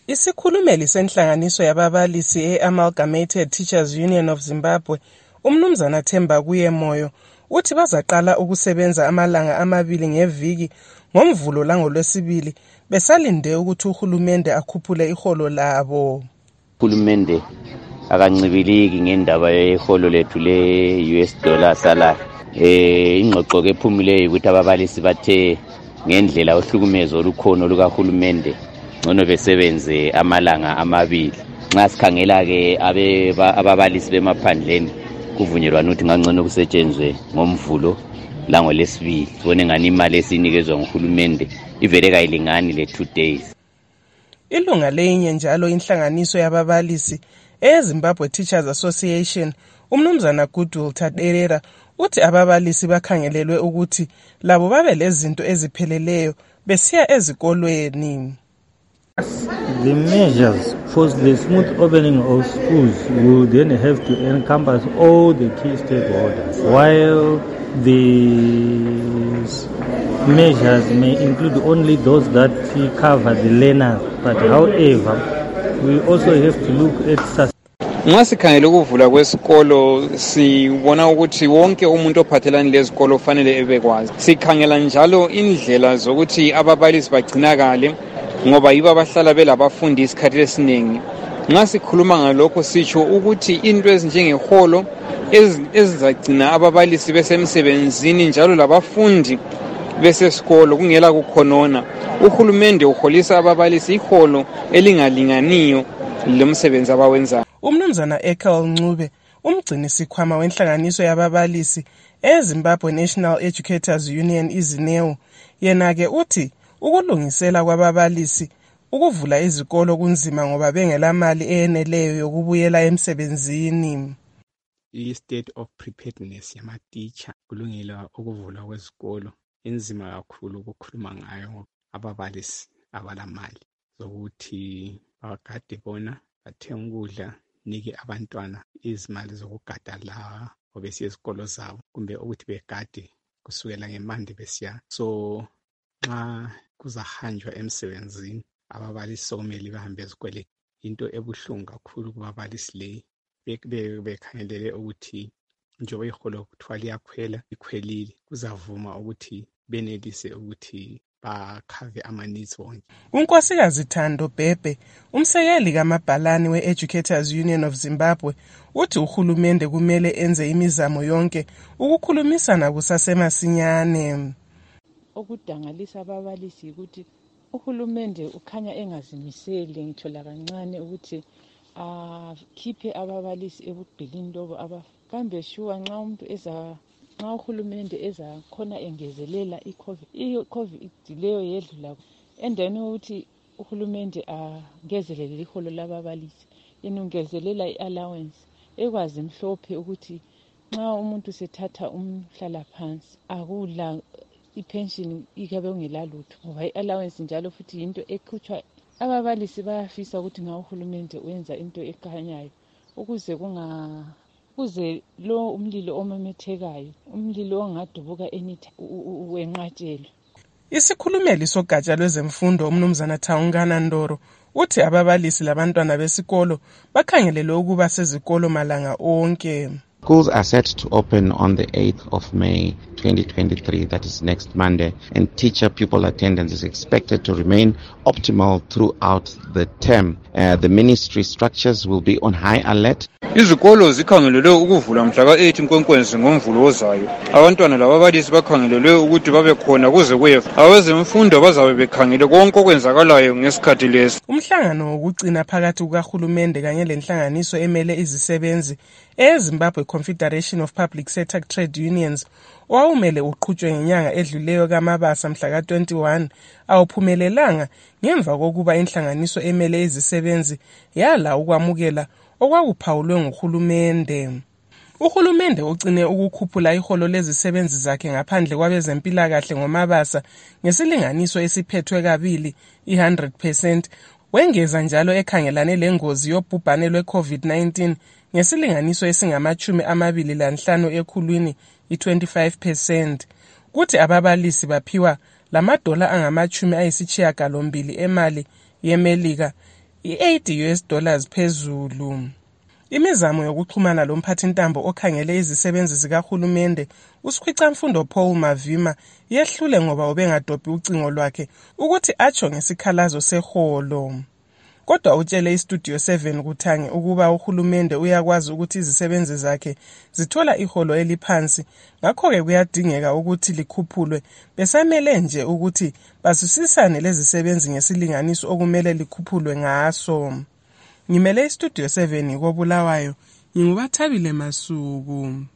Isikhulumeli senhlanganiso yababalisi e-Amalgamated Teachers Union of Zimbabwe, uMnumzana Themba Kuyemoyo, uthi bazaqala ukusebenza amalanga 2 ngeviki ngoMvulo langoLwesibili besalinde ukuthi uhulumende akhuphule iholo labo. Uhulumende akancibiliki ngendaba yeholo lethu le-US dollar salary. Ingxoxo ke ephumileyo ukuthi ababalisi bathe ngendlela ohlukumezo olukhona lukahulumende ngcono besebenze amalanga 2. Nxa sikhangela ke ababalisi bemaphandleni kuvunyelwana ukuthi ngangcono kusetshenzwe ngoMvulo langoLwesibili. Sibone ngani imali esinikezwa nguhulumende ivele kayilingani le 2 days. Ilunga lenye njalo inhlanganiso yababalisi eZimbabwe Teachers Association, uMnumzana Goodwill Taderera, uthi ababalisi bakhangelelwe ukuthi labo babe lezinto ezipheleleyo besiya ezikolweni. The measures for the smooth opening of schools will then have to encompass all the key stakeholders, while these measures may include only those that cover the learners. But however, we also have to look at Nxa sikhangela ukuvula kwesikolo sibona ukuthi wonke umuntu ophathelane lezikolo fanele ebekwazi. Sikhangela njalo indlela zokuthi ababalisi bagcinakale ngoba yibo abahlala belabafundi isikhathi esiningi. Nxa sikhuluma ngalokho sitsho ukuthi into ezinjengeholo ezizagcina ababalisi besemsebenzini njalo labafundi besesikolo kungela kukhonona. Uhulumende uholisa ababalisi iholo elingalinganiyo lomsebenzi abawenza. uMnumzana Ekel Ncube, umgcini sikhwama wenhlanganiso yababalisi eZimbabwe National Educators Union iZINEU, yena ke uthi ukulungisela kwababalisi ukuvula izikolo kunzima ngoba bengela mali eyeneleyo yokubuyela emsebenzini. I-state of preparedness yama-teacher kulungela ukuvula kwezikolo inzima kakhulu ukukhuluma ngayo ababalisi abalamali zokuthi bagade bona bathenga ukudla nike abantwana izimali zokugada la obesiya ezikolo zabo kumbe ukuthi begade kusukela ngemande besiya. So nxa kuzahanjwa emsebenzini ababalisi sokumele bahambe ezikoleni. Into ebuhlungu kakhulu kubabalisi le bekhangelele ukuthi njengoba iholo kuthiwa liyakhwela likhwelile kuzavuma ukuthi benelise ukuthi bakhave ama-needs wonke. uNkosikazi Thando Bhebhe, umsekeli kaMabhalane we-Educators Union of Zimbabwe, uthi uhulumende kumele enze imizamo yonke ukukhulumisana kusasemasinyane. Okudangalisa ababalisi ukuthi uhulumende ukhanya engazimiseli ngitho lakancane ukuthi akhiphe ababalisi ebugqilini lobo kambe shuwa nxa uhulumende ezakhona engezelela i-COVID leyo yedlula endaweni ukuthi uhulumende angezelele iholo lababalisi yenongezelela i-allowance ekwazi mhlophe ukuthi nxa umuntu sethatha umhlala phansi akula ipension ikabe ungelalutho ngoba i-allowance njalo futhi into ekhutshwa. Ababalisi bayafisa ukuthi nga uhulumende wenza into ekhanyayo ukuze lo umlilo omemethekayo umlilo ongadubuka wenqatshelwe. Isikhulumeli sogatsha lwezemfundo uMnumzana Taungana Ndoro uthi ababalisi labantwana besikolo bakhangelelwe ukuba sezikolo malanga onke. Schools are set to open on the 8th of May 2023, that is next Monday, and teacher-pupil attendance is expected to remain optimal throughout the term. The ministry structures will be on high alert. Izikolo zikhangelelwe ukuvula mhla ka-8 Nkwenkwezi ngoMvulo ozayo. Abantwana lababalisi bakhangelelwe ukuthi babe khona kuze kuyefa. Abezemfundo bazabe bekhangele konke okwenzakalayo ngesikhathi lesi. Umhlangano wokugcina phakathi kukahulumende kanye lenhlanganiso emele izisebenzi eZimbabwe Confederation of Public Sector Trade Unions owawumele uqhutshwe ngenyanga edluleyo kaMabasa mhla ka-21 awuphumelelanga ngemva kokuba inhlanganiso emele izisebenzi yala ukwamukela okwakuphawulwe nguhulumende. Uhulumende ugcine ukukhuphula iholo lezisebenzi zakhe ngaphandle kwabezempilakahle ngoMabasa ngesilinganiso esiphethwe kabili i-100%. Wengeza njalo ekhangelane lengozi yobhubhane lwe-COVID-19 ngesilinganiso esingama-25 ekhulwini i-25%. Kuthi ababalisi baphiwa $8 emali yeMelika $8 phezulu. Imizamo yokuxhumana lomphathintambo okhangele izisebenzi zikahulumende uSikhwicamfundo Paul Mavima yehlule ngoba ubengadobhi ucingo lwakhe ukuthi atsho ngesikhalazo seholo. Kodwa utshele iStudio 7 kuthange ukuba uhulumende uyakwazi ukuthi izisebenzi zakhe zithola iholo eliphansi, ngakho-ke kuyadingeka ukuthi likhuphulwe, besamele nje ukuthi basisisane lezisebenzi ngesilinganiso okumele likhuphulwe ngaso. Ngimele iStudio 7 koBulawayo, nginguBathabile Masuku.